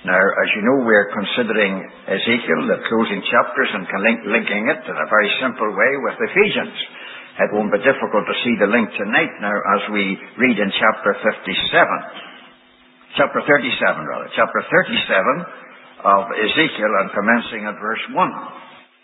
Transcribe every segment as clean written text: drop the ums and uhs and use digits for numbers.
Now, as you know, we're considering Ezekiel, the closing chapters, and linking it in a very simple way with Ephesians. It won't be difficult to see the link tonight now as we read in chapter 37 of Ezekiel, and commencing at verse 1.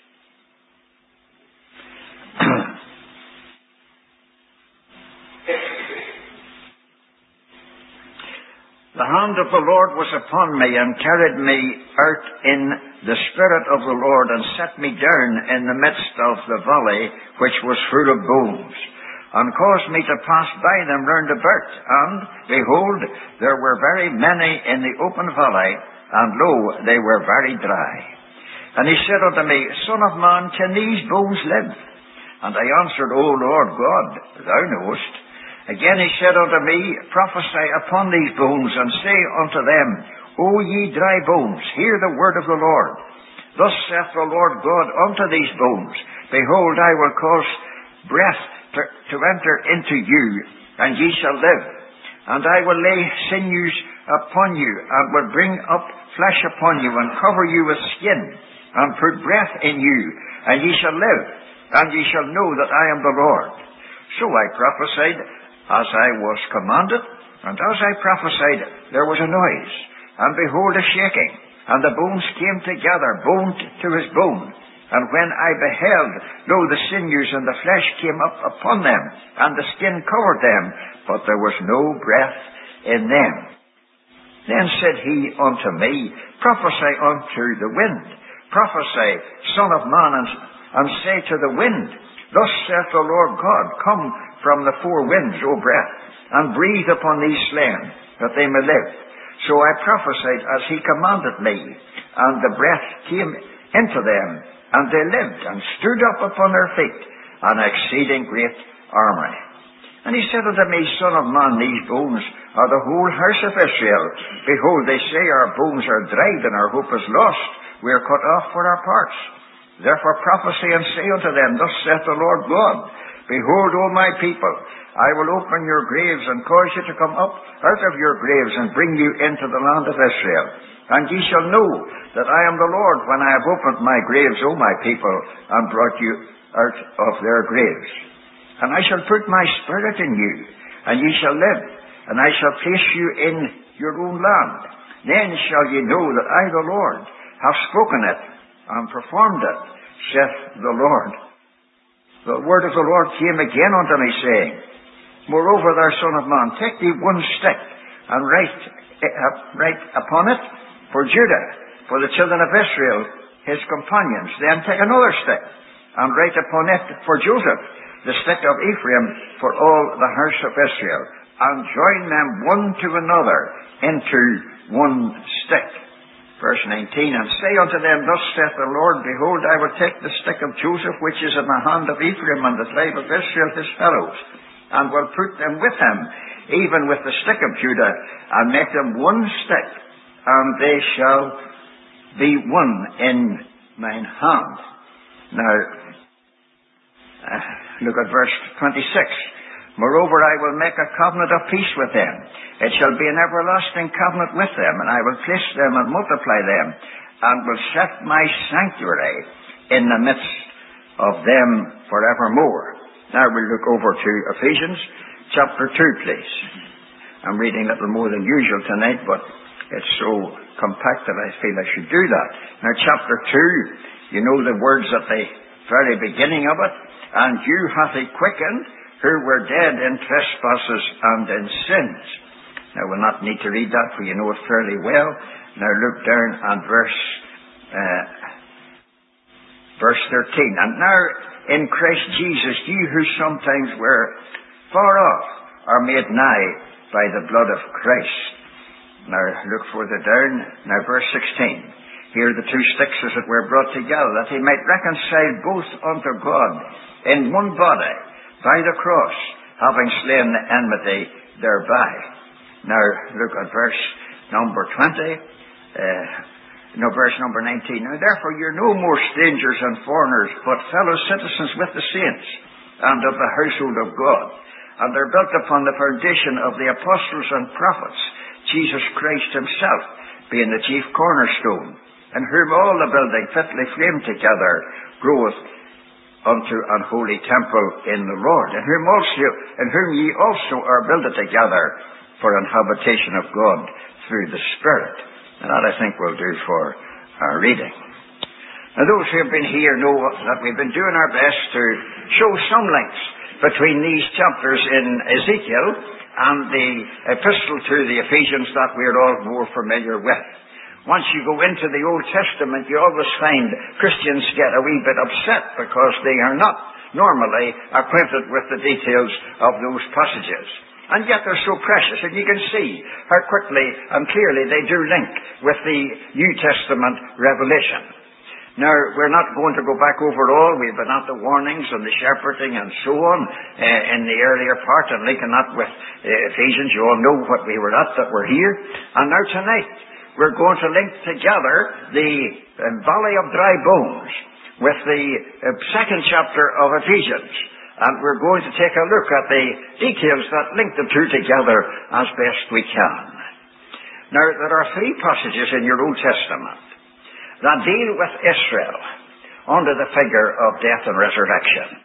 The hand of the Lord was upon me, and carried me out in the Spirit of the Lord, and set me down in the midst of the valley, which was full of bones, and caused me to pass by them round about. And, behold, there were very many in the open valley, and lo, they were very dry. And he said unto me, Son of man, can these bones live? And I answered, O Lord God, thou knowest. Again he said unto me, Prophesy upon these bones, and say unto them, O ye dry bones, hear the word of the Lord. Thus saith the Lord God unto these bones, Behold, I will cause breath to enter into you, and ye shall live. And I will lay sinews upon you, and will bring up flesh upon you, and cover you with skin, and put breath in you, and ye shall live, and ye shall know that I am the Lord. So I prophesied as I was commanded, and as I prophesied, there was a noise, and behold, a shaking, and the bones came together, bone to his bone. And when I beheld, lo, the sinews and the flesh came up upon them, and the skin covered them, but there was no breath in them. Then said he unto me, Prophesy unto the wind, prophesy, Son of man, and say to the wind, Thus saith the Lord God, Come from the four winds, O breath, and breathe upon these slain, that they may live. So I prophesied as he commanded me, and the breath came into them, and they lived, and stood up upon their feet, an exceeding great army. And he said unto me, Son of man, these bones are the whole house of Israel. Behold, they say, Our bones are dried, and our hope is lost. We are cut off for our parts. Therefore prophesy, and say unto them, Thus saith the Lord God, Behold, O my people, I will open your graves, and cause you to come up out of your graves, and bring you into the land of Israel. And ye shall know that I am the Lord, when I have opened my graves, O my people, and brought you out of their graves. And I shall put my spirit in you, and ye shall live, and I shall place you in your own land. Then shall ye know that I, the Lord, have spoken it, and performed it, saith the Lord. The word of the Lord came again unto me, saying, Moreover, thou son of man, take thee one stick, and write upon it for Judah, for the children of Israel, his companions. Then take another stick, and write upon it for Joseph, the stick of Ephraim, for all the house of Israel, and join them one to another into one stick. Verse 19, And say unto them, Thus saith the Lord, Behold, I will take the stick of Joseph, which is in the hand of Ephraim, and the tribe of Israel, his fellows, and will put them with him, even with the stick of Judah, and make them one stick, and they shall be one in mine hand. Now, look at verse 26. Moreover, I will make a covenant of peace with them. It shall be an everlasting covenant with them, and I will place them and multiply them, and will set my sanctuary in the midst of them forevermore. Now we'll look over to Ephesians chapter 2, please. I'm reading a little more than usual tonight, but it's so compact that I feel I should do that. Now chapter 2, you know the words at the very beginning of it. And you hath he quickened, who were dead in trespasses and in sins. Now we'll not need to read that, for you know it fairly well. Now look down at verse 13. And now in Christ Jesus, ye who sometimes were far off are made nigh by the blood of Christ. Now look further down. Now verse 16. Here the two sticks as it were brought together, that he might reconcile both unto God in one body by the cross, having slain the enmity thereby. Now look at verse number 20. Verse number 19. Now therefore you're no more strangers and foreigners, but fellow citizens with the saints, and of the household of God. And they're built upon the foundation of the apostles and prophets, Jesus Christ himself being the chief cornerstone, in whom all the building fitly framed together groweth unto an holy temple in the Lord, in whom ye also are builded together for an habitation of God through the Spirit. And that, I think, will do for our reading. Now, those who have been here know that we've been doing our best to show some links between these chapters in Ezekiel and the epistle to the Ephesians that we're all more familiar with. Once you go into the Old Testament, you always find Christians get a wee bit upset because they are not normally acquainted with the details of those passages. And yet they're so precious, and you can see how quickly and clearly they do link with the New Testament revelation. Now, we're not going to go back over it all. We've been at the warnings and the shepherding and so on in the earlier part, and linking that with Ephesians. You all know what we were at, that we're here. And now tonight, we're going to link together the Valley of Dry Bones with the second chapter of Ephesians. And we're going to take a look at the details that link the two together as best we can. Now, there are three passages in your Old Testament that deal with Israel under the figure of death and resurrection.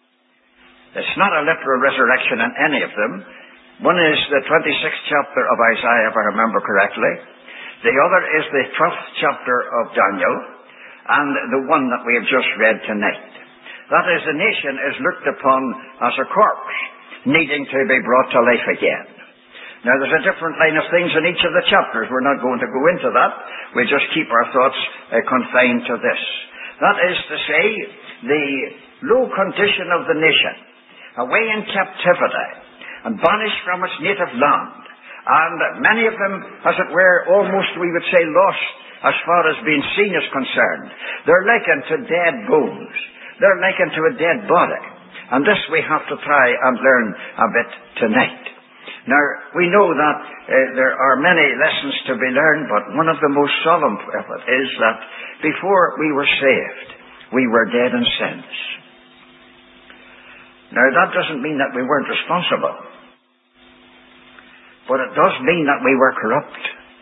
It's not a literal resurrection in any of them. One is the 26th chapter of Isaiah, if I remember correctly. The other is the 12th chapter of Daniel, and the one that we have just read tonight. That is, the nation is looked upon as a corpse, needing to be brought to life again. Now, there's a different line of things in each of the chapters. We're not going to go into that. We just keep our thoughts confined to this. That is to say, the low condition of the nation, away in captivity, and banished from its native land. And many of them, as it were, almost, we would say, lost as far as being seen is concerned. They're likened to dead bones. They're likened to a dead body. And this we have to try and learn a bit tonight. Now, we know that there are many lessons to be learned, but one of the most solemn of it is that before we were saved, we were dead in sins. Now, that doesn't mean that we weren't responsible, but it does mean that we were corrupt.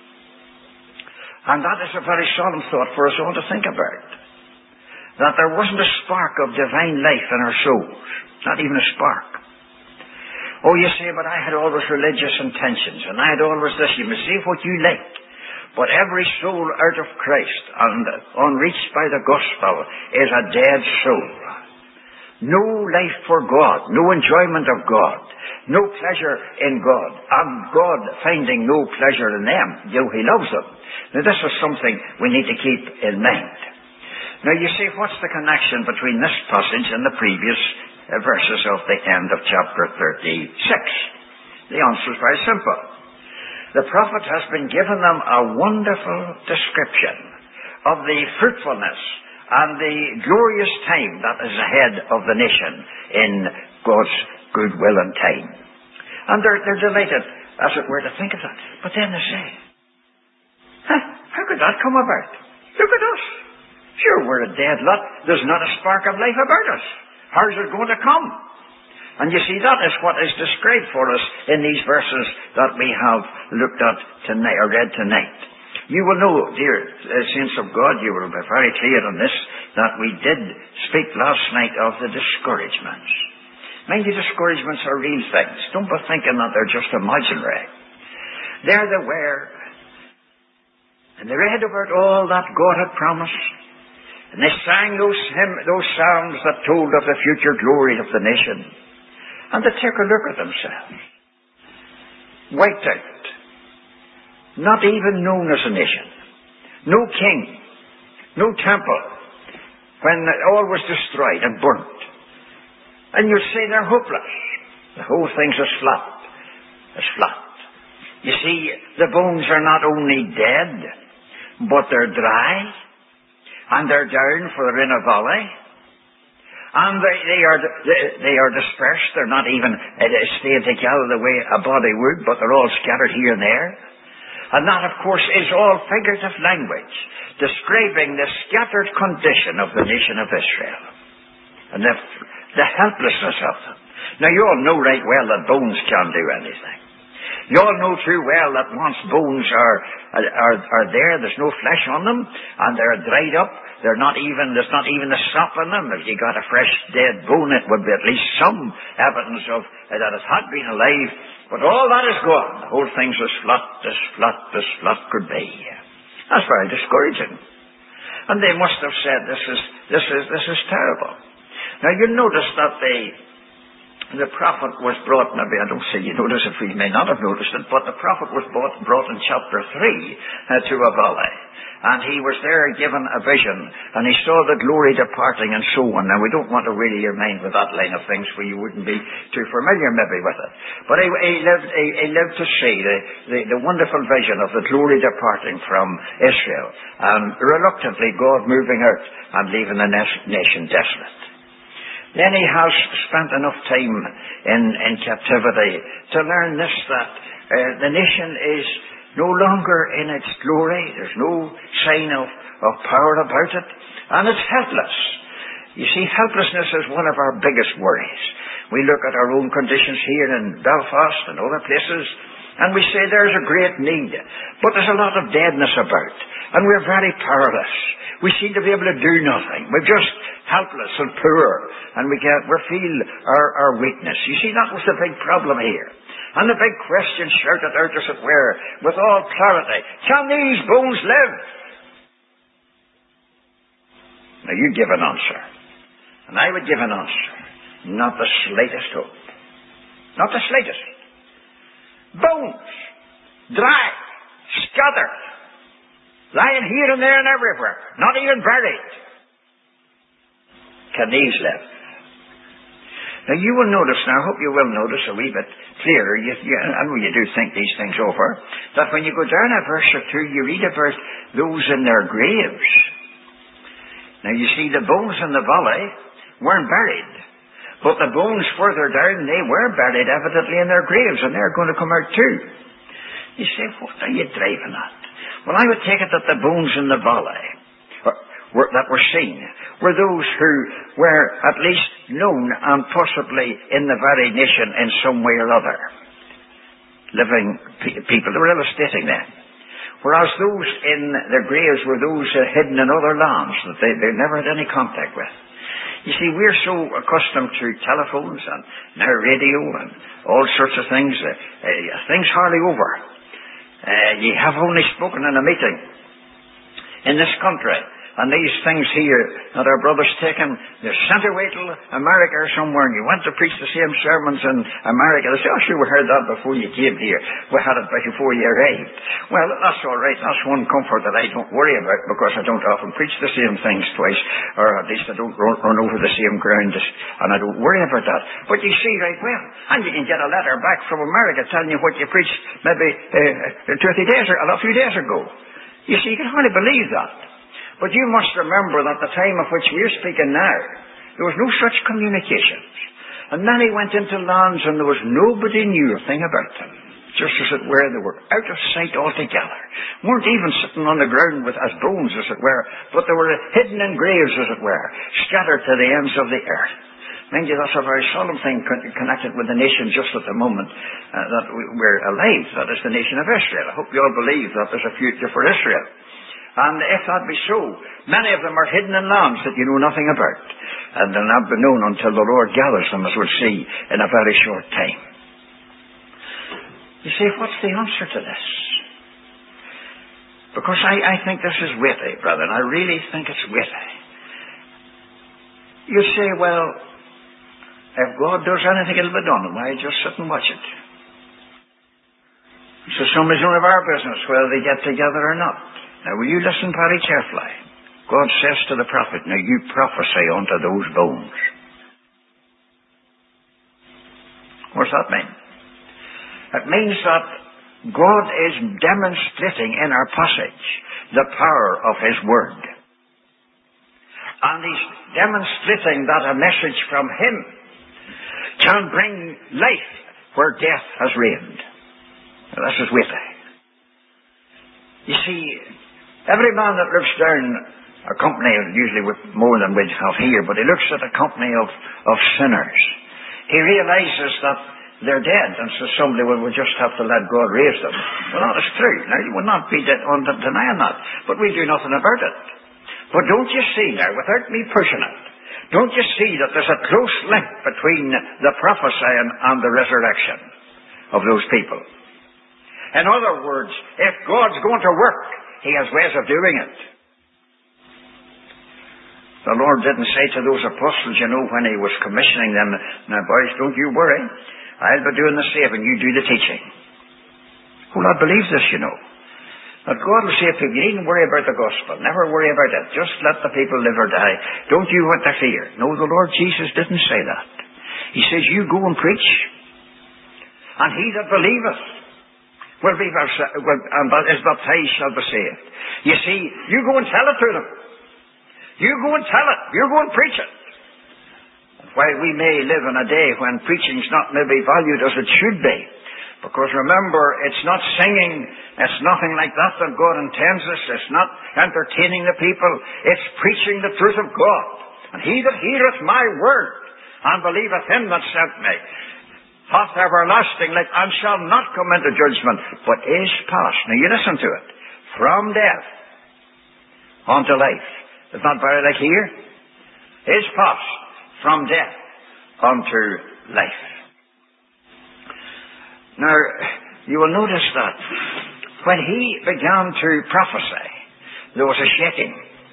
And that is a very solemn thought for us all to think about. That there wasn't a spark of divine life in our souls, not even a spark. Oh, you say, but I had always religious intentions, and I had always this. You may say what you like, but every soul out of Christ and unreached by the gospel is a dead soul. No life for God, no enjoyment of God, no pleasure in God, and God finding no pleasure in them, though He loves them. Now, this is something we need to keep in mind. Now, you see, what's the connection between this passage and the previous verses of the end of chapter 36? The answer is very simple. The prophet has been given them a wonderful description of the fruitfulness and the glorious time that is ahead of the nation in God's good will and time. And they're delighted, as it were, to think of that. But then they say, how could that come about? Look at us. Sure, we're a dead lot. There's not a spark of life about us. How's it going to come? And you see, that is what is described for us in these verses that we have looked at tonight, or read tonight. You will know, dear saints of God, you will be very clear on this, that we did speak last night of the discouragements. Mind you, discouragements are real things. Don't be thinking that they're just imaginary. There they were, and they read about all that God had promised. And they sang those songs that told of the future glory of the nation. And they took a look at themselves. Wiped out. Not even known as a nation. No king. No temple. When all was destroyed and burnt. And you'd say they're hopeless. The whole thing's as flat. As flat. You see, the bones are not only dead, but they're dry. And they're down, for they're in a valley. And they are dispersed. They're not even staying together the way a body would, but they're all scattered here and there. And that, of course, is all figurative language, describing the scattered condition of the nation of Israel. And the helplessness of them. Now, you all know right well that bones can't do anything. You all know too well that once bones are there, there's no flesh on them, and they're dried up. There's not even a sop in them. If you got a fresh dead bone, it would be at least some evidence of that it had been alive. But all that is gone. The whole thing's as flat could be. That's very discouraging. And they must have said, this is terrible. Now you'll notice that the prophet was brought, maybe I don't say you notice it, for you may not have noticed it, but the prophet was brought in chapter 3 to a valley. And he was there given a vision, and he saw the glory departing and so on. Now we don't want to weary your mind with that line of things, for you wouldn't be too familiar maybe with it. But he lived to see the wonderful vision of the glory departing from Israel, and reluctantly God moving out and leaving the nation desolate. Then he has spent enough time in captivity to learn this, that the nation is no longer in its glory. There's no sign of power about it. And it's helpless. You see, helplessness is one of our biggest worries. We look at our own conditions here in Belfast and other places, and we say there's a great need. But there's a lot of deadness about. And we're very powerless. We seem to be able to do nothing. We're just helpless and poor. And we feel our weakness. You see, that was the big problem here. And the big question shouted out, as it were, with all clarity, can these bones live? Now you give an answer. And I would give an answer. Not the slightest hope. Not the slightest. Bones. Dry. Scattered. Lying here and there and everywhere. Not even buried. Can these live? Now you will notice, now I hope you will notice a wee bit clearer, I know you do think these things over, that when you go down a verse or two, you read about those in their graves. Now you see, the bones in the valley weren't buried, but the bones further down, they were buried evidently in their graves, and they're going to come out too. You say, what are you driving at? Well, I would take it that the bones in the valley that were seen were those who were at least known and possibly in the very nation in some way or other. Living people, they were illustrating them. Whereas those in their graves were those hidden in other lands that they never had any contact with. You see, we're so accustomed to telephones and now radio and all sorts of things. Things hardly over. You have only spoken in a meeting in this country. And these things here that our brothers taken, they're sent away to America or somewhere, and you went to preach the same sermons in America. They say, oh, sure, we heard that before you came here. We had it before you arrived. Well, that's all right. That's one comfort that I don't worry about, because I don't often preach the same things twice, or at least I don't run over the same ground, and I don't worry about that. But you see right well, and you can get a letter back from America telling you what you preached maybe 2 or 3 days, or a few days ago. You see, you can hardly believe that. But you must remember that the time of which we're speaking now, there was no such communications. And many went into lands and there was nobody knew a thing about them. Just as it were, they were out of sight altogether. Weren't even sitting on the ground as bones, as it were, but they were hidden in graves, as it were, scattered to the ends of the earth. Mind you, that's a very solemn thing connected with the nation just at the moment that we're alive. That is the nation of Israel. I hope you all believe that there's a future for Israel. And if that be so, many of them are hidden in lands that you know nothing about. And they'll not be known until the Lord gathers them, as we'll see in a very short time. You see, what's the answer to this? Because I think this is weighty, brother, and I really think it's weighty. You say, well, if God does anything, it'll be done. Why just sit and watch it? So somebody's none of our business whether they get together or not. Now, will you listen very carefully? God says to the prophet, now you prophesy unto those bones. What does that mean? It means that God is demonstrating in our passage the power of His Word. And He's demonstrating that a message from Him can bring life where death has reigned. Now, this is weighty. You see, every man that looks down a company, usually with more than we'd have here, but he looks at a company of sinners. He realizes that they're dead, and so somebody will just have to let God raise them. Well, that is true. Now, you will not be denying that, but we do nothing about it. But don't you see now, without me pushing it, don't you see that there's a close link between the prophecy and the resurrection of those people? In other words, if God's going to work, He has ways of doing it. The Lord didn't say to those apostles, when He was commissioning them, now boys, don't you worry. I'll be doing the saving, you do the teaching. Who not believes this, That God will say to people, you needn't worry about the gospel. Never worry about it. Just let the people live or die. Don't you want to fear. No, the Lord Jesus didn't say that. He says, you go and preach. And he that believeth will be and is baptized shall be saved. You see, you go and tell it to them. You go and tell it. You go and preach it. While we may live in a day when preaching's not maybe valued as it should be, because remember, it's not singing, it's nothing like that God intends us, it's not entertaining the people, it's preaching the truth of God. And he that heareth my word, and believeth him that sent me, hath everlasting life, and shall not come into judgment, but is passed. Now you listen to it. From death unto life. It's not very like here. Is passed from death unto life. Now, you will notice that when he began to prophesy, there was a shaking.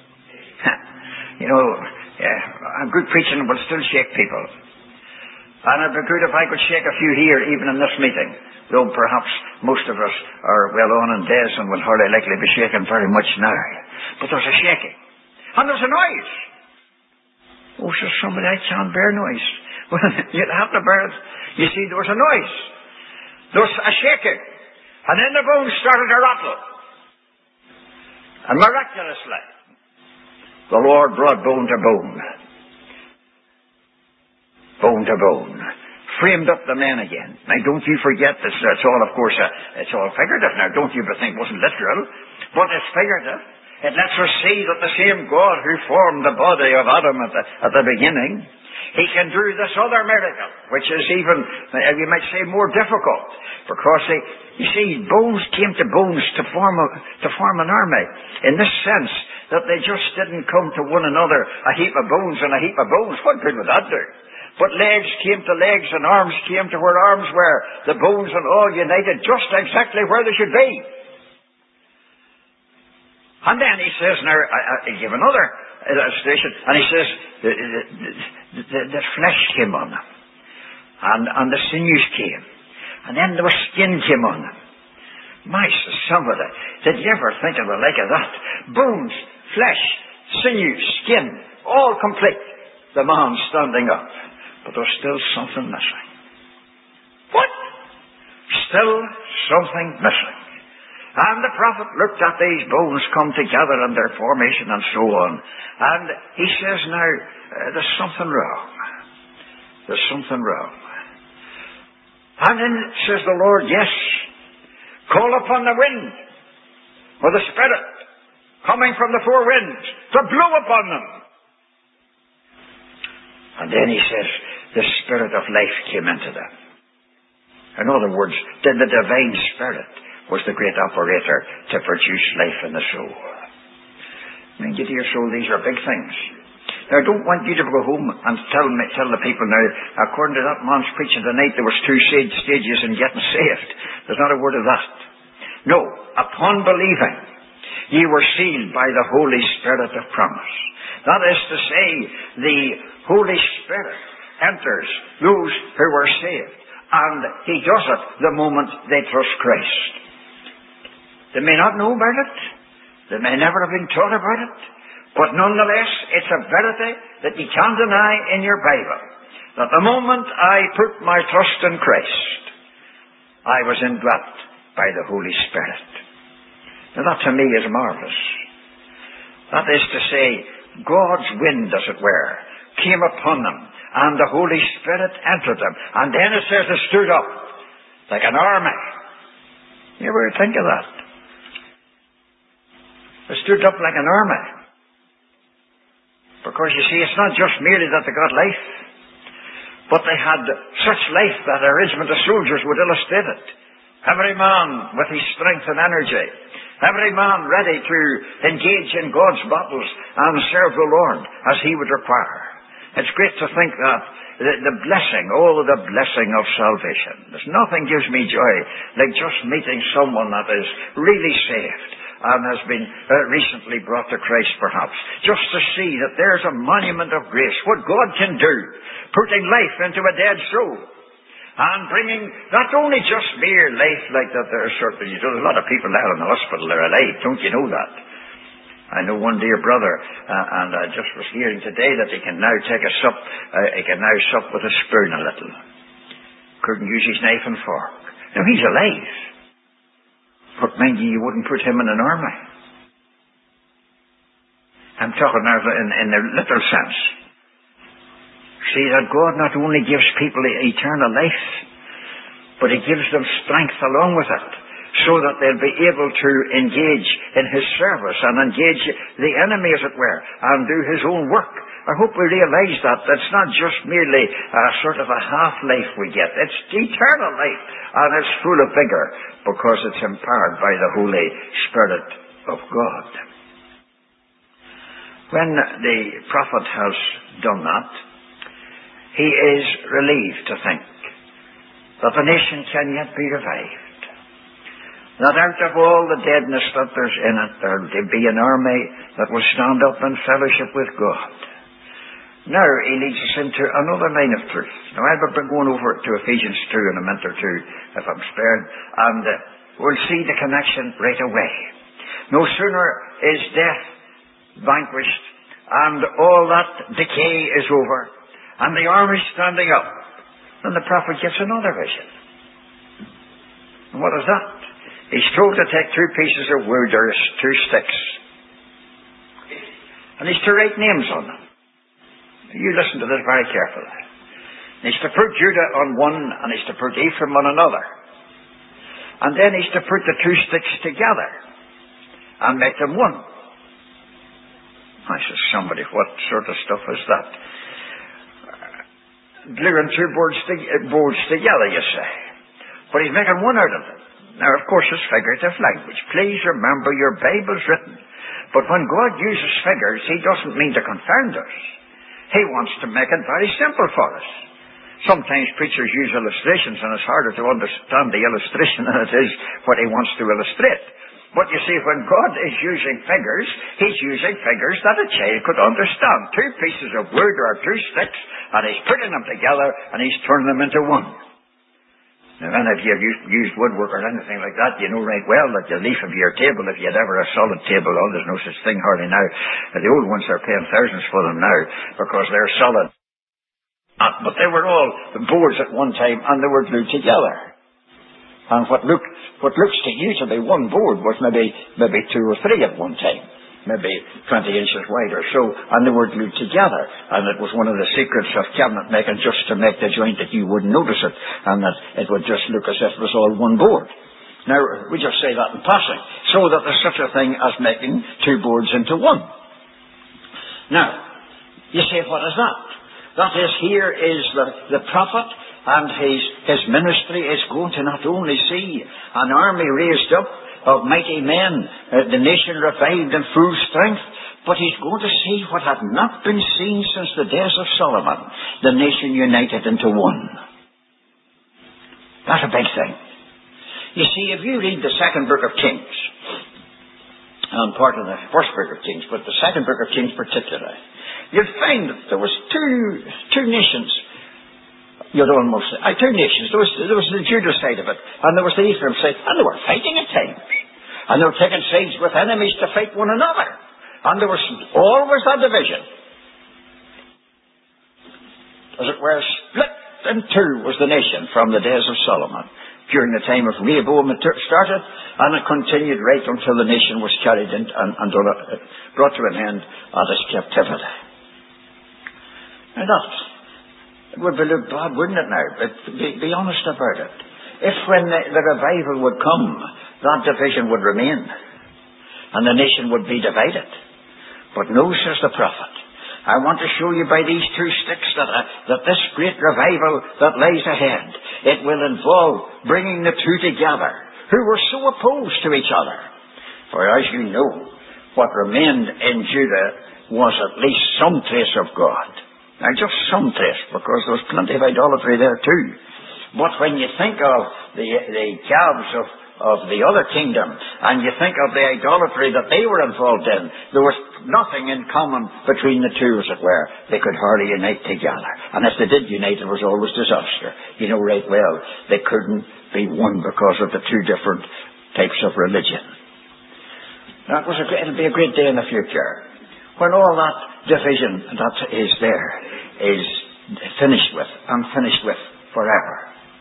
Good preaching will still shake people. And it'd be good if I could shake a few here, even in this meeting. Though perhaps most of us are well on in days and will hardly likely be shaken very much now. But there's a shaking. And there's a noise. Oh, says somebody, I can't bear noise. Well, you'd have to bear it. You see, there was a noise. There was a shaking. And then the bones started to rattle. And miraculously, the Lord brought bone to bone. Bone to bone. Framed up the men again. Now, don't you forget this. It's all, of course, it's all figurative now. Don't you think it wasn't literal. But it's figurative. It lets us see that the same God who formed the body of Adam at the beginning, he can do this other miracle, which is even, you might say, more difficult. Because, you see, bones came to bones to form an army. In this sense, that they just didn't come to one another, a heap of bones and a heap of bones. What good would that do? But legs came to legs and arms came to where arms were. The bones and all united just exactly where they should be. And then he says, now, I give another illustration, and he says, the flesh came on them, and the sinews came, and then the skin came on them. My, somebody, did you ever think of the like of that? Bones, flesh, sinews, skin, all complete. The man standing up, but there's still something missing. What? Still something missing. And the prophet looked at these bones come together and their formation and so on. And he says, now, there's something wrong. There's something wrong. And then says the Lord, yes, call upon the wind, or the Spirit, coming from the four winds, to blow upon them. And then he says, the Spirit of life came into them. In other words, the divine Spirit was the great operator to produce life in the soul. I mean, get to your soul, these are big things. Now, I don't want you to go home and tell the people now, according to that man's preaching tonight, there was two stages in getting saved. There's not a word of that. No, upon believing, ye were sealed by the Holy Spirit of promise. That is to say, the Holy Spirit enters those who were saved. And he does it the moment they trust Christ. They may not know about it. They may never have been taught about it. But nonetheless, it's a verity that you can't deny in your Bible. That the moment I put my trust in Christ, I was indwelt by the Holy Spirit. Now that to me is marvelous. That is to say, God's wind, as it were, came upon them, and the Holy Spirit entered them. And then it says they stood up like an army. You ever think of that? They stood up like an army. Because you see, it's not just merely that they got life, But they had such life that a regiment of soldiers would illustrate it. Every man with his strength and energy. Every man ready to engage in God's battles and serve the Lord as He would require. It's great to think that the blessing, the blessing of salvation. There's nothing gives me joy like just meeting someone that is really saved and has been recently brought to Christ perhaps. Just to see that there's a monument of grace, what God can do, putting life into a dead soul. And bringing not only just mere life like that, there's a lot of people there in the hospital, they're alive, don't you know that? I know one dear brother, and I just was hearing today that he can now take a sup, he can now sup with a spoon a little. Couldn't use his knife and fork. Now he's alive. But mind you wouldn't put him in an army. I'm talking now in the literal sense. See that God not only gives people eternal life, but He gives them strength along with it, so that they'll be able to engage in His service and engage the enemy, as it were, and do His own work. I hope we realize that it's not just merely a sort of a half-life we get. It's eternal life, and it's full of vigor, because it's empowered by the Holy Spirit of God. When the prophet has done that, he is relieved to think that the nation can yet be revived. That out of all the deadness that there's in it, there'll be an army that will stand up in fellowship with God. Now he leads us into another line of truth. Now I've been going over to Ephesians 2 in a minute or two, if I'm spared, and we'll see the connection right away. No sooner is death vanquished, and all that decay is over, and the army standing up, then the prophet gets another vision. And what is that? He's told to take 2 pieces of wood, or 2 sticks, and he's to write names on them. You listen to this very carefully. And he's to put Judah on one, and he's to put Ephraim on another. And then he's to put the 2 sticks together and make them one. I says, somebody, what sort of stuff is that? Gluing 2 boards together, you say. But he's making one out of it. Now, of course, it's figurative language. Please remember your Bible's written. But when God uses figures, He doesn't mean to confound us. He wants to make it very simple for us. Sometimes preachers use illustrations, and it's harder to understand the illustration than it is what He wants to illustrate. But you see, when God is using figures, He's using figures that a child could understand. 2 pieces of wood or 2 sticks, and He's putting them together, and He's turning them into one. Now, if you have used woodwork or anything like that, you know right well that the leaf of your table, if you had ever a solid table, there's no such thing hardly now. The old ones are paying thousands for them now, because they're solid. But they were all boards at one time, and they were glued together. And what looks to you to be one board was maybe 2 or 3 at one time, maybe 20 inches wide or so, and they were glued together. And it was one of the secrets of cabinet making, just to make the joint that you wouldn't notice it, and that it would just look as if it was all one board. Now, we just say that in passing, so that there's such a thing as making 2 boards into one. Now, you say, what is that? That is, here is the prophet, and his ministry is going to not only see an army raised up of mighty men, the nation revived in full strength, but he's going to see what had not been seen since the days of Solomon, the nation united into one. That's a big thing. You see, if you read the 2nd book of Kings, and part of the 1st book of Kings, but the 2nd book of Kings particularly, you'll find that there was two nations. You'd almost say, 2 nations. There was the Judah side of it, and there was the Ephraim side, and they were fighting at times. And they were taking sides with enemies to fight one another. And there was always that division. As it were, split in 2 was the nation from the days of Solomon. During the time of Rehoboam it started, and it continued right until the nation was carried in and brought to an end at its captivity. Now it would be looked bad, wouldn't it now? But be honest about it. If when the revival would come, that division would remain, and the nation would be divided. But no, says the prophet, I want to show you by these two sticks that this great revival that lies ahead, it will involve bringing the two together, who were so opposed to each other. For as you know, what remained in Judah was at least some trace of God. Now, just some trace, because there was plenty of idolatry there too. But when you think of the calves of the other kingdom, and you think of the idolatry that they were involved in, there was nothing in common between the two, as it were. They could hardly unite together. And if they did unite, it was always disaster. You know right well, they couldn't be one because of the two different types of religion. Now, it'll be a great day in the future, when all that division that is there is finished with, and finished with forever.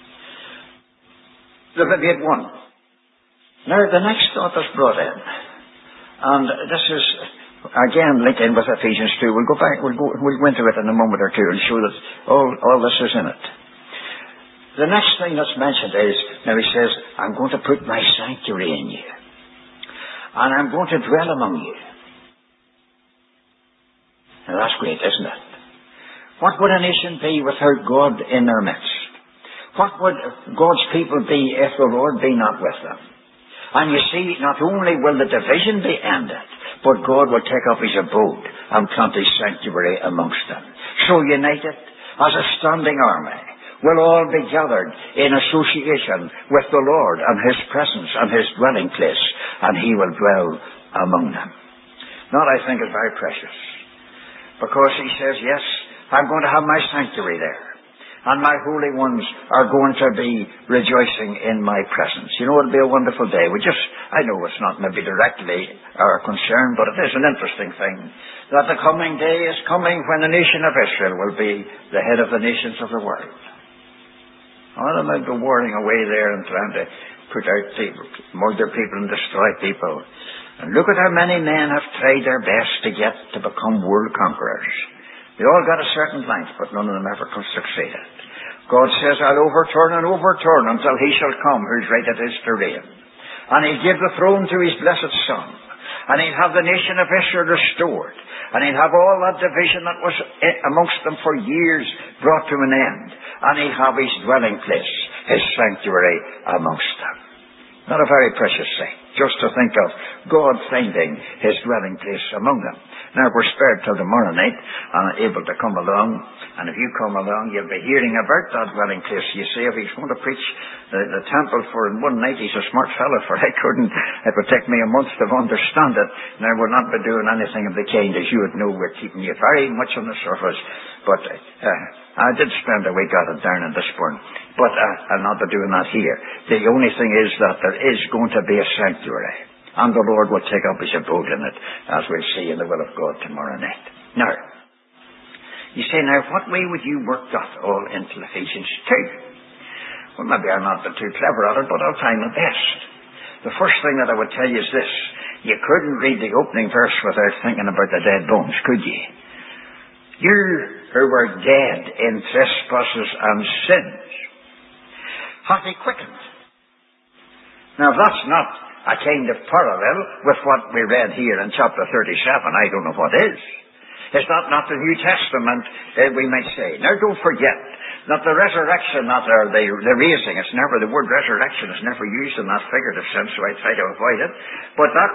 Leviticus 1. Now, the next thought is brought in, and this is, again, linked in with Ephesians 2. We'll go back, we'll go into it in a moment or two and show that all this is in it. The next thing that's mentioned is, now he says, I'm going to put my sanctuary in you, and I'm going to dwell among you. Now, that's great, isn't it? What would a nation be without God in their midst? What would God's people be if the Lord be not with them? And you see, not only will the division be ended, but God will take up his abode and plant his sanctuary amongst them. So united as a standing army, will all be gathered in association with the Lord and his presence and his dwelling place, and he will dwell among them. That, I think, is very precious, because he says, yes, I'm going to have my sanctuary there, and my holy ones are going to be rejoicing in my presence. You know, it'll be a wonderful day. I know it's not maybe directly our concern, but it is an interesting thing that the coming day is coming when the nation of Israel will be the head of the nations of the world. They might go warring away there and trying to put out people, murder people and destroy people. And look at how many men have tried their best to get to become world conquerors. They all got a certain length, but none of them ever succeeded. God says, I'll overturn and overturn until he shall come whose right it is to reign. And he'll give the throne to his blessed Son. And he'll have the nation of Israel restored. And he'll have all that division that was amongst them for years brought to an end. And he'll have his dwelling place, his sanctuary amongst them. Not a very precious thing, just to think of God finding his dwelling place among them. Now, we're spared till tomorrow night and able to come along. And if you come along, you'll be hearing about that dwelling place. You see, if he's going to preach the temple for one night, he's a smart fellow, for it would take me a month to understand it. Now, we'll not be doing anything of the kind. As you would know, we're keeping you very much on the surface. But I did spend a week at it down in Lisburn. But I'll not be doing that here. The only thing is that there is going to be a sanctuary. And the Lord will take up his abode in it, as we'll see in the will of God tomorrow night. Now, you say, now, what way would you work that all into Ephesians 2? Well, maybe I'm not too clever at it, but I'll try my best. The first thing that I would tell you is this. You couldn't read the opening verse without thinking about the dead bones, could you? You who were dead in trespasses and sins hath he quickened. Now, that's not a kind of parallel with what we read here in chapter 37. I don't know what is. Is that not the New Testament, we might say? Now, don't forget that the resurrection, the raising, the word resurrection is never used in that figurative sense, so I try to avoid it. But that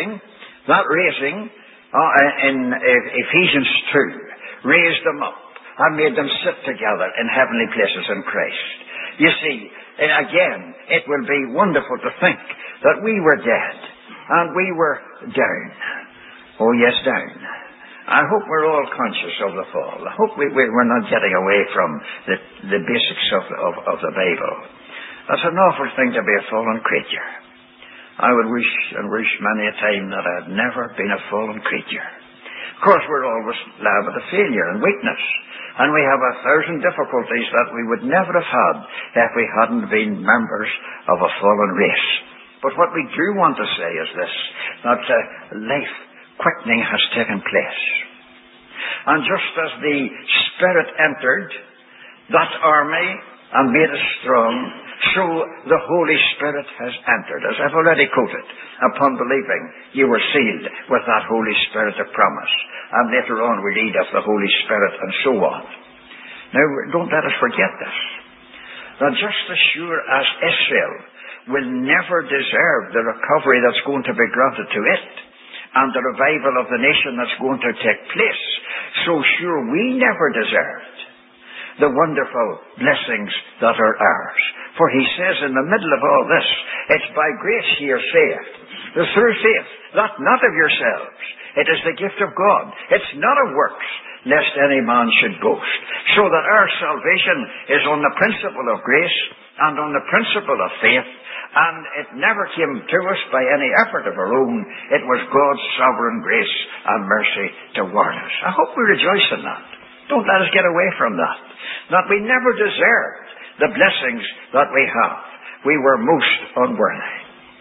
raising in Ephesians 2 raised them up and made them sit together in heavenly places in Christ. You see, again, it will be wonderful to think that we were dead and we were down. Oh yes, down. I hope we're all conscious of the fall. I hope we're not getting away from the basics of the Bible. That's an awful thing to be a fallen creature. I would wish many a time that I had never been a fallen creature. Of course, we're always liable to failure and weakness. And we have 1,000 difficulties that we would never have had if we hadn't been members of a fallen race. But what we do want to say is this, that life quickening has taken place. And just as the Spirit entered that army and made it strong, So the Holy Spirit has entered. As I've already quoted, upon believing, you were sealed with that Holy Spirit of promise. And later on we read of the Holy Spirit and so on. Now, don't let us forget this. That just as sure as Israel will never deserve the recovery that's going to be granted to it, and the revival of the nation that's going to take place, so sure we never deserved the wonderful blessings that are ours. For he says in the middle of all this, it's by grace ye are saved. It's through faith, that not of yourselves. It is the gift of God. It's not of works, lest any man should boast. So that our salvation is on the principle of grace and on the principle of faith, and it never came to us by any effort of our own. It was God's sovereign grace and mercy toward us. I hope we rejoice in that. Don't let us get away from that. That we never deserved the blessings that we have. We were most unworthy.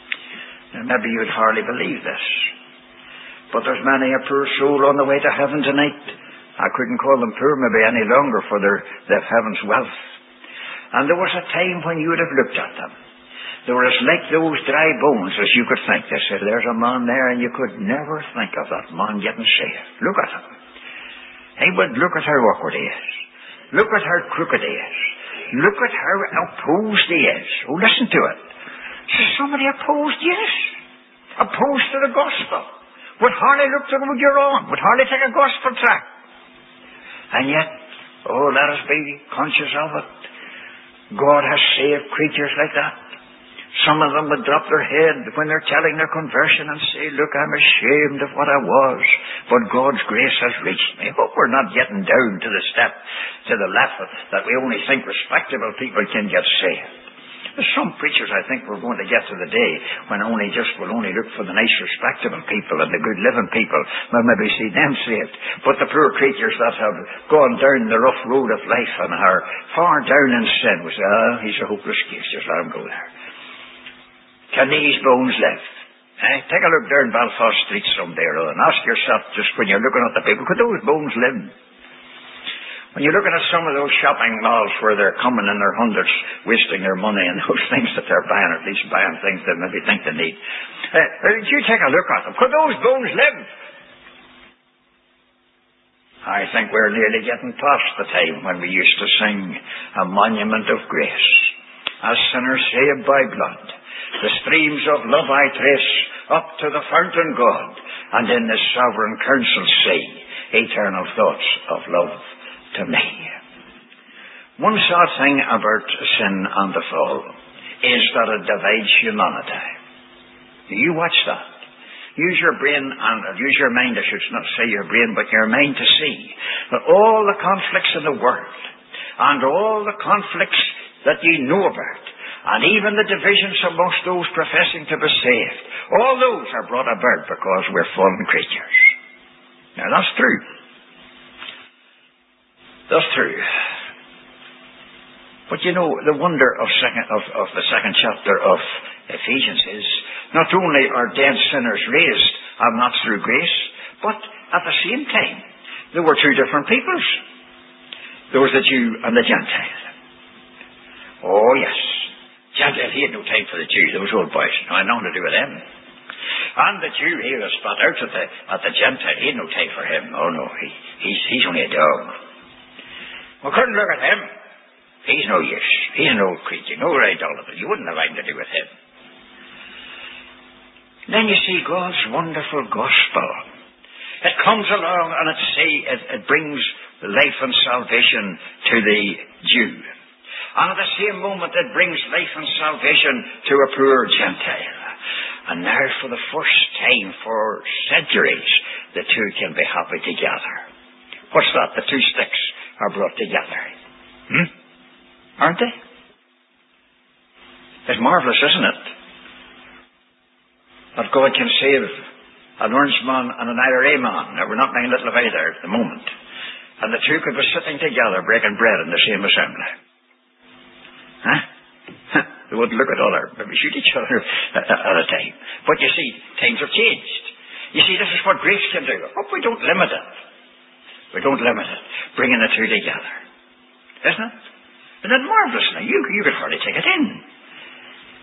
And maybe you'd hardly believe this, but there's many a poor soul on the way to heaven tonight. I couldn't call them poor maybe any longer, for they have heaven's wealth. And there was a time when you would have looked at them. They were as like those dry bones as you could think. They said, there's a man there, and you could never think of that man getting saved. Look at him. He would look at how awkward he is. Look at how crooked he is. Look at how opposed he is. Oh, listen to it. So somebody opposed, yes. Opposed to the gospel. Would hardly look to them you're on. Would hardly take a gospel tract. And yet, oh, let us be conscious of it. God has saved creatures like that. Some of them would drop their head when they're telling their conversion and say, look, I'm ashamed of what I was, but God's grace has reached me. I hope we're not getting down to the step, to the level that we only think respectable people can get saved. There's some preachers, I think, we're going to get to the day when we'll only look for the nice, respectable people and the good living people. We'll maybe see them saved. But the poor creatures that have gone down the rough road of life and are far down in sin, we say, he's a hopeless case, just let him go there. Can these bones live? Take a look down Belfast Street someday or other and ask yourself, just when you're looking at the people, could those bones live? When you're looking at some of those shopping malls where they're coming in their hundreds, wasting their money and those things that they're buying, or at least buying things they maybe think they need. You take a look at them. Could those bones live? I think we're nearly getting past the time when we used to sing a monument of grace. As sinners saved by blood, the streams of love I trace up to the fountain God, and in this sovereign counsel see eternal thoughts of love to me. One sad thing about sin and the fall is that it divides humanity. Do you watch that? Use your brain, and use your mind, I should not say your brain, but your mind to see that all the conflicts in the world, and all the conflicts that ye know about, and even the divisions amongst those professing to be saved, all those are brought about because we're fallen creatures. Now that's true. That's true. But you know, the wonder of the second chapter of Ephesians is, not only are dead sinners raised, and that's through grace, but at the same time, there were two different peoples. There was the Jew and the Gentile. Oh yes. Gentile, he had no time for the Jew, those old boys. No, I had nothing to do with them. And the Jew, he was spat out at the Gentile. He had no time for him. Oh no, he's only a dog. We couldn't look at him. He's no use. He's an old creature, no idolater. You wouldn't have anything to do with him. Then you see God's wonderful gospel. It comes along and it brings life and salvation to the Jew. And at the same moment it brings life and salvation to a poor Gentile. And now for the first time for centuries, the two can be happy together. What's that? The two sticks are brought together. Aren't they? It's marvelous, isn't it? That God can save an orange man and an IRA man. Now, we're not making little of either at the moment. And the two could be sitting together breaking bread in the same assembly. They wouldn't look at other, maybe shoot each other at a time. But you see, times have changed. You see, this is what grace can do. Oh, we don't limit it. We don't limit it. Bringing the two together. Isn't it? Isn't it marvelous now? You could hardly take it in.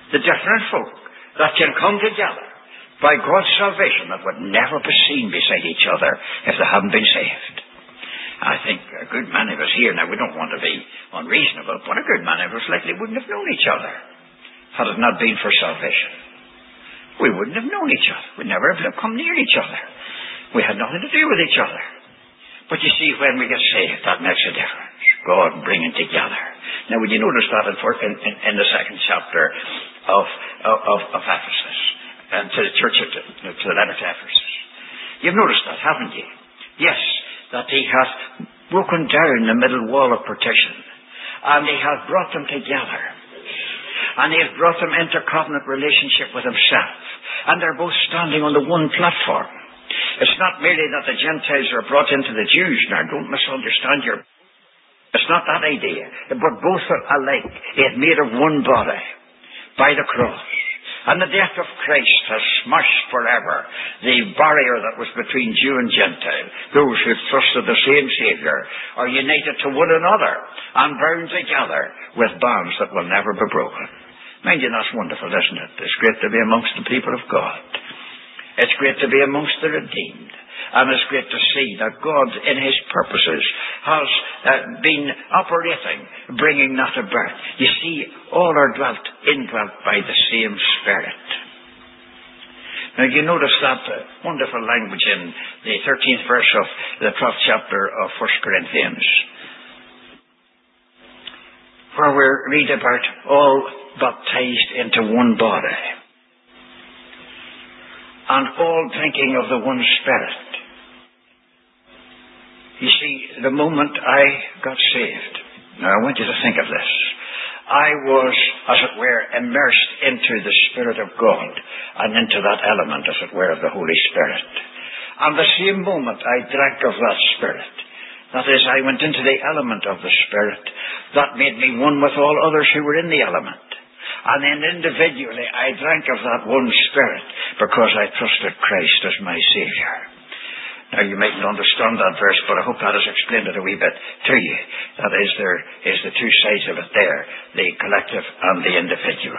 The different folk that can come together by God's salvation that would never be seen beside each other if they hadn't been saved. I think a good many of us here, now we don't want to be unreasonable, but a good many of us likely wouldn't have known each other had it not been for salvation. We wouldn't have known each other. We'd never have come near each other. We had nothing to do with each other. But you see, when we get saved, that makes a difference. God bringing together. Now, would you notice that in the second chapter of Ephesus, and to the church, to the letter to Ephesus? You've noticed that, haven't you? Yes, that he hath broken down the middle wall of partition, and he hath brought them together, and he has brought them into covenant relationship with himself, and they're both standing on the one platform. It's not merely that the Gentiles are brought into the Jews. Now, don't misunderstand it's not that idea. But both are alike. It made of one body by the cross. And the death of Christ has smashed forever the barrier that was between Jew and Gentile. Those who trusted the same Saviour are united to one another and bound together with bonds that will never be broken. Mind you, that's wonderful, isn't it? It's great to be amongst the people of God. It's great to be amongst the redeemed. And it's great to see that God, in his purposes, has been operating, bringing that about. You see, all are indwelt by the same Spirit. Now, you notice that wonderful language in the 13th verse of the 12th chapter of 1 Corinthians, where we read about all baptized into one body, and all drinking of the one Spirit. You see, the moment I got saved, now I want you to think of this, I was, as it were, immersed into the Spirit of God and into that element, as it were, of the Holy Spirit. And the same moment I drank of that Spirit, that is, I went into the element of the Spirit, that made me one with all others who were in the element. And then individually I drank of that one Spirit because I trusted Christ as my Saviour. Now, you mightn't understand that verse, but I hope that has explained it a wee bit to you. That is, there is the two sides of it there, the collective and the individual.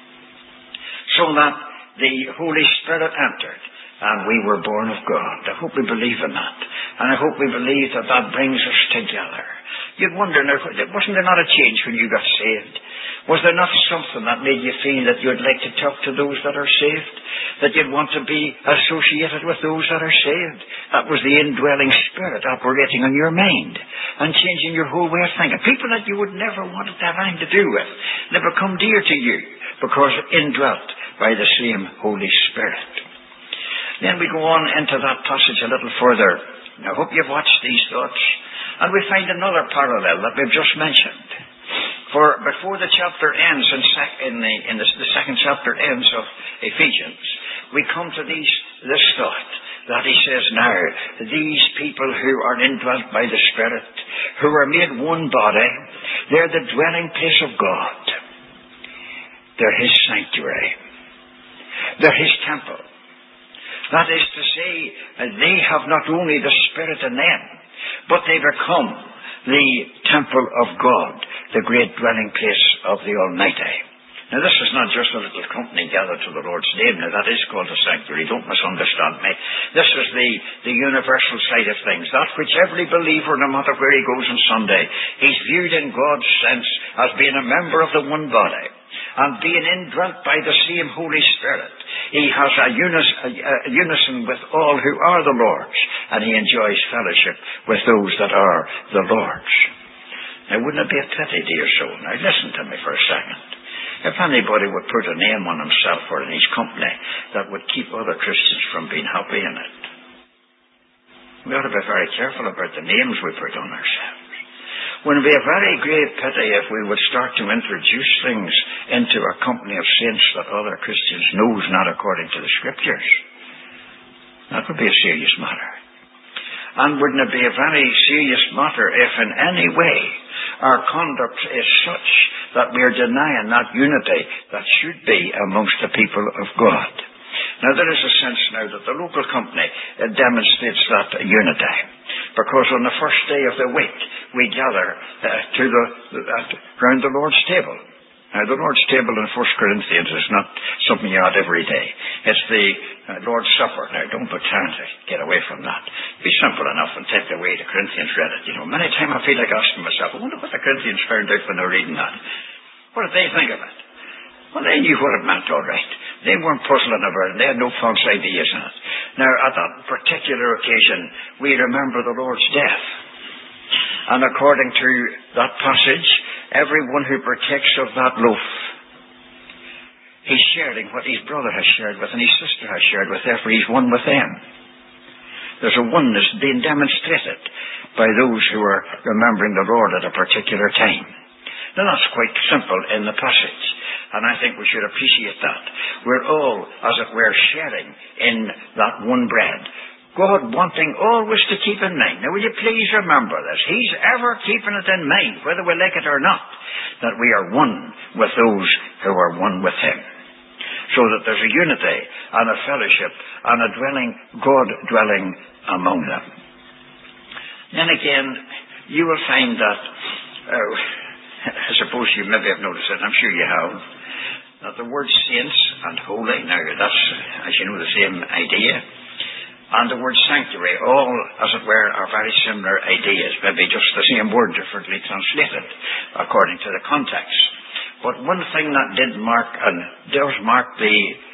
So that the Holy Spirit entered, and we were born of God. I hope we believe in that. And I hope we believe that that brings us together. You'd wonder, wasn't there not a change when you got saved? Was there not something that made you feel that you'd like to talk to those that are saved? That you'd want to be associated with those that are saved? That was the indwelling Spirit operating on your mind and changing your whole way of thinking. People that you would never want to have anything to do with, never come dear to you because indwelt by the same Holy Spirit. Then we go on into that passage a little further. Now, I hope you've watched these thoughts. And we find another parallel that we've just mentioned. For before the chapter ends, the second chapter ends of Ephesians, we come to this thought that he says now, these people who are indwelt by the Spirit, who are made one body, they're the dwelling place of God. They're his sanctuary. They're his temple. That is to say, they have not only the Spirit in them, but they become the temple of God, the great dwelling place of the Almighty. Now, this is not just a little company gathered to the Lord's name. Now, that is called a sanctuary. Don't misunderstand me. This is the universal side of things. That which every believer, no matter where he goes on Sunday, he's viewed in God's sense as being a member of the one body and being indwelt by the same Holy Spirit. He has a unison with all who are the Lord's, and he enjoys fellowship with those that are the Lord's. Now, wouldn't it be a pity, dear soul? Now, listen to me for a second. If anybody would put a name on himself or in his company that would keep other Christians from being happy in it, we ought to be very careful about the names we put on ourselves. Wouldn't it be a very great pity if we would start to introduce things into a company of saints that other Christians knows not according to the Scriptures? That would be a serious matter. And wouldn't it be a very serious matter if in any way our conduct is such that we are denying that unity that should be amongst the people of God? Now, there is a sense now that the local company demonstrates that unity, because on the first day of the week we gather round the Lord's table. Now, the Lord's table in 1 Corinthians is not something you're at every day. It's the Lord's Supper. Now, don't pretend to get away from that. Be simple enough and take the way the Corinthians read it. Many times I feel like asking myself, I wonder what the Corinthians found out when they were reading that. What did they think of it? Well, they knew what it meant, all right. They weren't puzzling about it. They had no false ideas in it. Now, at that particular occasion, we remember the Lord's death. And according to that passage, everyone who partakes of that loaf, he's sharing what his brother has shared with and his sister has shared with. Therefore, he's one with them. There's a oneness being demonstrated by those who are remembering the Lord at a particular time. Now, that's quite simple in the passage. And I think we should appreciate that. We're all, as it were, sharing in that one bread. God wanting always to keep in mind. Now, will you please remember this? He's ever keeping it in mind, whether we like it or not, that we are one with those who are one with Him. So that there's a unity and a fellowship and a dwelling, God dwelling among them. Then again, you will find that, I suppose you maybe have noticed it, I'm sure you have, that the word saints and holy, now that's, as you know, the same idea. And the word sanctuary, all, as it were, are very similar ideas, maybe just the same word differently translated according to the context. But one thing that did mark, and does mark the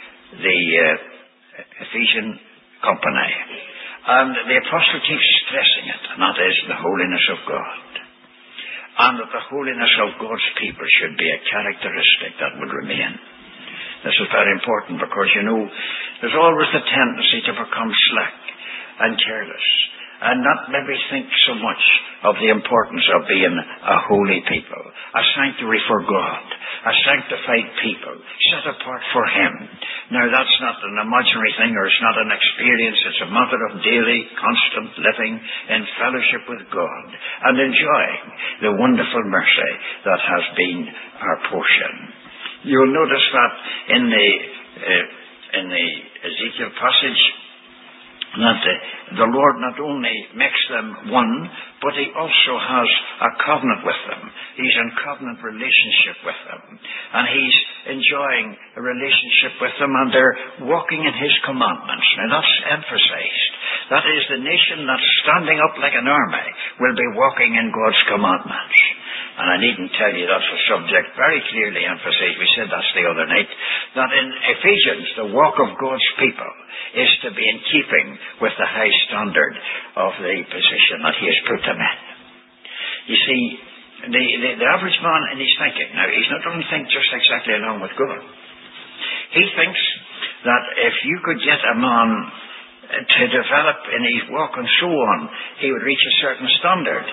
Ephesian company, and the apostle keeps stressing it, and that is the holiness of God. And that the holiness of God's people should be a characteristic that would remain. This is very important because, there's always the tendency to become slack and careless and not maybe think so much of the importance of being a holy people, a sanctuary for God, a sanctified people, set apart for Him. Now, that's not an imaginary thing or it's not an experience. It's a matter of daily, constant living in fellowship with God and enjoying the wonderful mercy that has been our portion. You'll notice that in the Ezekiel passage that the Lord not only makes them one, but He also has a covenant with them. He's in covenant relationship with them. And He's enjoying a relationship with them, and they're walking in His commandments. Now that's emphasized. That is, the nation that's standing up like an army will be walking in God's commandments. And I needn't tell you that's a subject very clearly emphasized. We said that's the other night. That in Ephesians, the walk of God's people is to be in keeping with the high standard of the position that He has put them in. You see, the average man in his thinking, now he's not going to think just exactly along with God. He thinks that if you could get a man to develop in his walk and so on, he would reach a certain standard.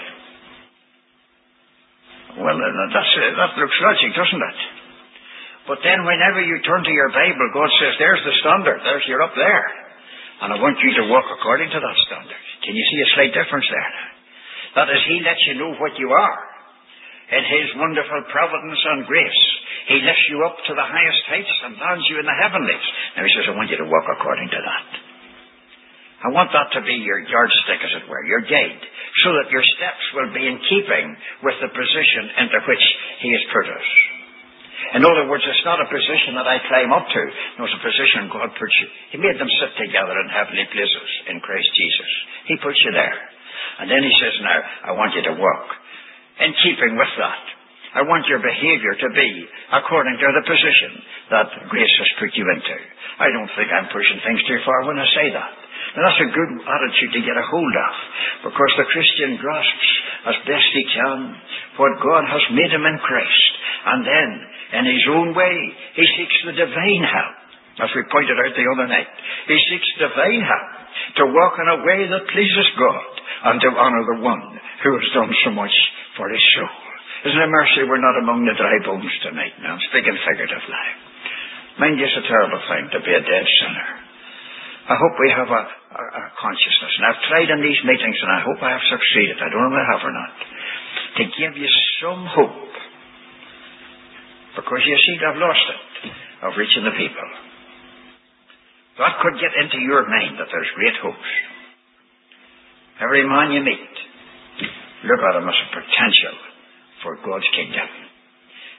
Well, that looks logic, doesn't it? But then whenever you turn to your Bible, God says, there's the standard. You're up there. And I want you to walk according to that standard. Can you see a slight difference there? That is, He lets you know what you are. In His wonderful providence and grace, He lifts you up to the highest heights and lands you in the heavenlies. Now He says, I want you to walk according to that. I want that to be your yardstick, as it were, your guide, so that your steps will be in keeping with the position into which He has put us. In other words, it's not a position that I climb up to. No, it's a position God puts you. He made them sit together in heavenly places in Christ Jesus. He puts you there. And then He says, now, I want you to walk in keeping with that. I want your behavior to be according to the position that grace has put you into. I don't think I'm pushing things too far when I say that. And that's a good attitude to get a hold of, because the Christian grasps as best he can what God has made him in Christ. And then, in his own way, he seeks the divine help. As we pointed out the other night, he seeks divine help to walk in a way that pleases God and to honor the one who has done so much for his soul. Isn't it a mercy we're not among the dry bones tonight? Now, I'm speaking figuratively. Mind you, it's a terrible thing to be a dead sinner. I hope we have a consciousness, and I've tried in these meetings, and I hope I have succeeded, I don't know if I have or not, to give you some hope. Because you see, I've lost it, of reaching the people. That could get into your mind that there's great hopes. Every man you meet, look at him as a potential for God's kingdom.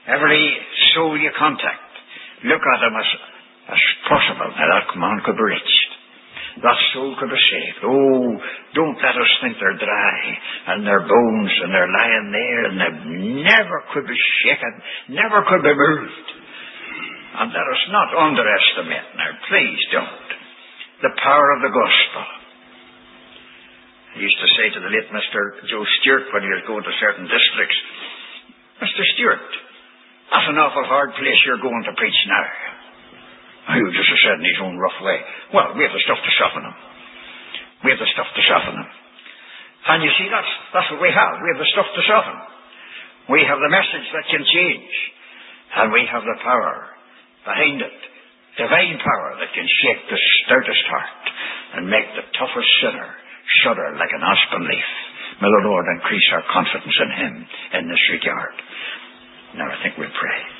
Every soul you contact, look at them as possible. Now that man could be reached. That soul could be saved. Oh, don't let us think they're dry and their bones and they're lying there and they never could be shaken, never could be moved. And let us not underestimate, now please don't, the power of the gospel. I used to say to the late Mr. Joe Stewart when he was going to certain districts, Mr. Stewart, that's an awful hard place you're going to preach now. He was just said in his own rough way, well, we have the stuff to soften them. We have the stuff to soften them. And you see, that's what we have. We have the stuff to soften. We have the message that can change. And we have the power behind it. Divine power that can shake the stoutest heart and make the toughest sinner shudder like an aspen leaf. May the Lord increase our confidence in Him in this regard. Now I think we'll pray.